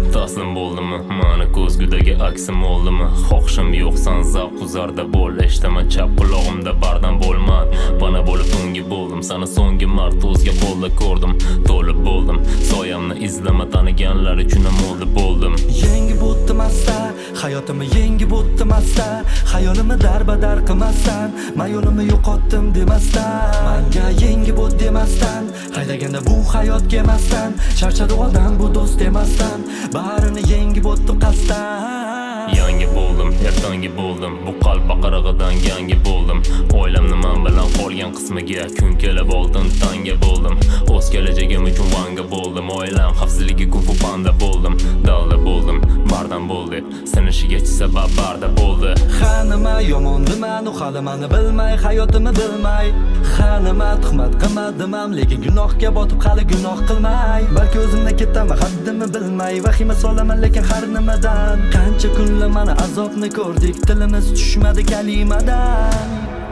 Taslim bo'ldimi? Mani ko'zgudagi aksim oldimi? Xohishim yo'qsan zavq uzarda bo'l. Eshitama chap qulog'imda bardam bo'lma. Bana bo'lib tungi bo'ldim. Seni so'nggi marta o'zga qo'lda ko'rdim. To'lib bo'ldim. Soyamni izlama, taniganlar uchun ham bo'ldim. Yengib o'tdim asta, hayotimni yengib o'tdim asta. Xayolimni darbadar qilmasdan, men yo'limni yo'qotdim demasdan, menga yengib o't demasdan, haydaganda bu hayot kemasdan, charchadi odam bu do'st demasdan, barini yengib o'tdim qasdan. Yangi bo'ldim, ertangi bo'ldim. Bu qalb baqirig'idan yangi bo'ldim. Oilamni men bilan qolgan qismiga kun kelib oltin tanga bo'ldim. O'z kelajagim uchun vanga bo'ldim. Oilam xavfsizligi kung-fu panda bo'ldim. Dalda bo'ldim, bardam bo'ldi. Sinishiga sabab barda bo'ldi. Ha nima yomondiman, u hali meni bilmay, hayotimni bilmay. Ha nima tuhmat qilmadim, lekin gunohga botib hali gunoh qilmay. Balki o'zimdan ketaman, haddimni bilmay, vahima solaman lekin har nimadan. Qancha kunlar mana azobni ko'rdik, tilimiz tushmadi kalimadan.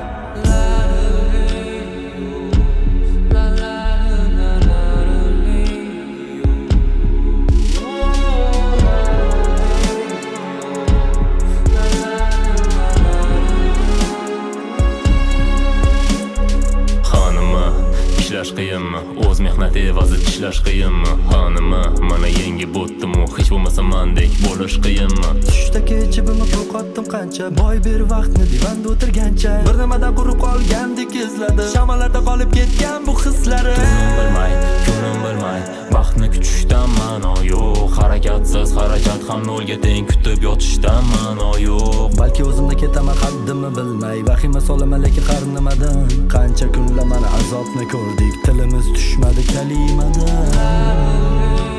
Ishlash qiyinmi? O'z mehnati evazi tishlash qiyinmi? Ha nima? Mana yengib o'tdim-u, hech bo'lmasa mendek bo'lish qiyinmi? Tushda kechibimni qo'rqotdim qancha, boy ber vaqtni divanda o'tirgancha. Bir nimadan qurib qolgandek izladim, shamalarda qolib ketgan bu hislarim. Kunim bilmay, baxtni kutishdan ma'no yo'q. Harakatsiz harakat ham nolga teng, kutib yotishdan ma'no yo'q. Balki o'zimda ketaman, haddimni bilmay, vahima solaman lekin har nimadan. Qancha kunlar mana azobni ko'rdik, tilimiz tushmadi kalimadan.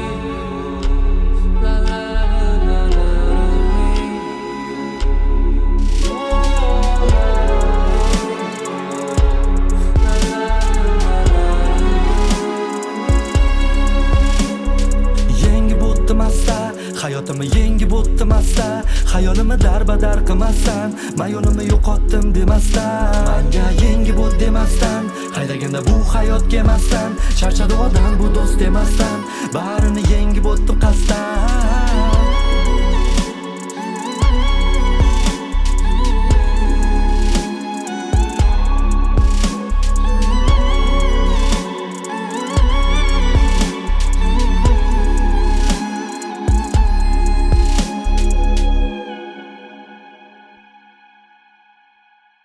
Hayotimni yengib o'tdim asta, xayolimni darbadar qilmasdan, men yo'limni yo'qotdim demasdan, menga yengib o't demasdan, haydaganda bu hayot kemasdan, charchadi odam bu do'st demasdan, barini yengib o'tdim qasdan.